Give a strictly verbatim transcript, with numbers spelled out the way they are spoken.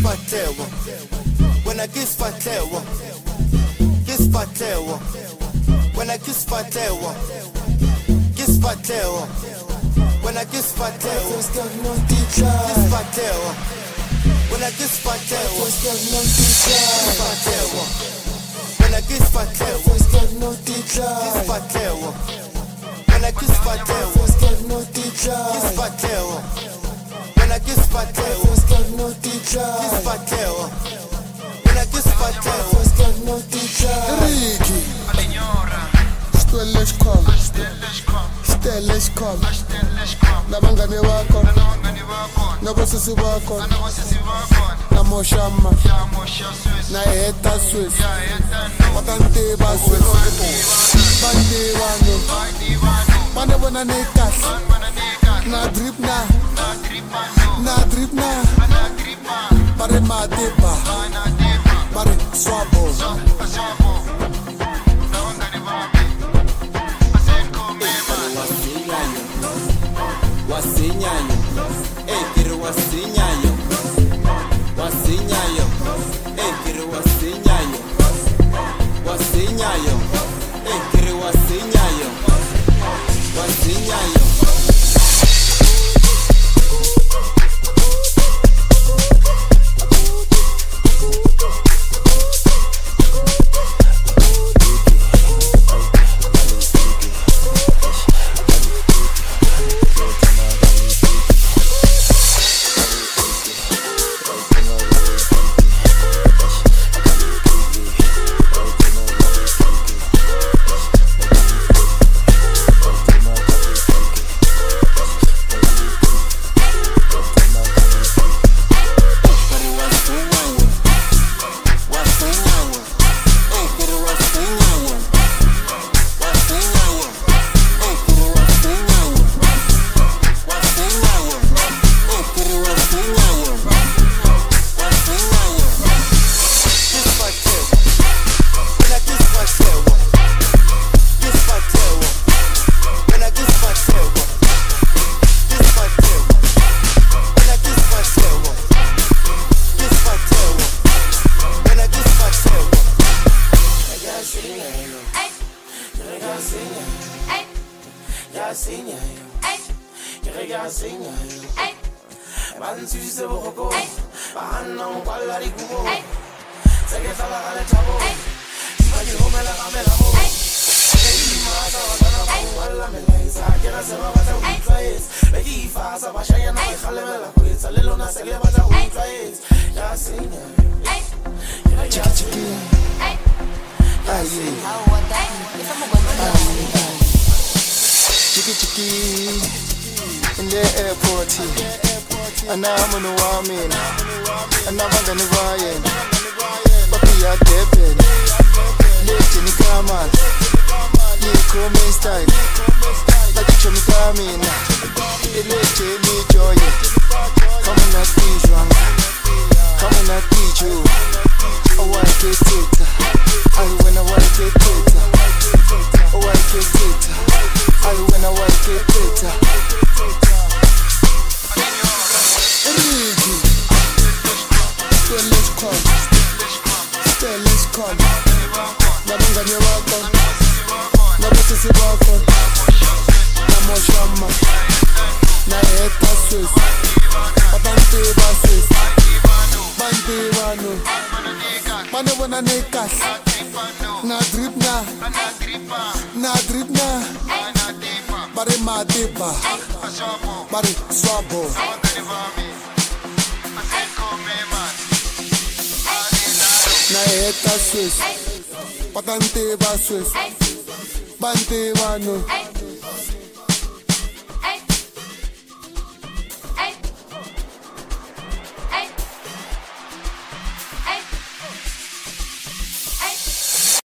Patlewa, when I kiss Patlewa, kiss Patlewa, when I kiss Patlewa, kiss Patlewa, when I kiss Patlewa, kiss Patlewa, when I kiss Patlewa, kiss Patlewa, when I kiss Patlewa, kiss Patlewa, when I kiss Patlewa, kiss Patlewa, when I kiss Patlewa, kiss Patlewa, when I kiss Patlewa, Ricky, Stelle Schkoll, Stelle Schkoll, Nabangani wako, Nabosisi wako, Namoshama, Naeta Swiss, Watante ba Swiss, Bandi wano, Mane wana nekas, Na drip na, Na drip na, Pare Madiba, Pare Swabo. Wasinyayo, eh kiri wasinyayo, wasinyayo, eh kiri wasinyayo, wasinyayo, eh kiri wasinyayo, wasinyayo. Chiki chiki in the airport, and I'm on the woman, and I'm on the Ryan. Papi, I get it. Late in the camera, you come in style. Like you come coming, it late in me joy. Come on, I teach you, come on, I teach you. I want to get it, I wanna want to get it. I want to get it, I wanna want to get it. Ricky, Stelle Schkoll, Stelle Schkoll, Nabangani wako, Nabosisi wako, Namoshama, Naeta Swiss, Watante ba Swiss, Bandi wano, Mane wana nekas, Na drip na, Na drip na, Pare Madiba, Pare Swabo. Naeta Swiss, Watante ba Swiss, Bandi wano.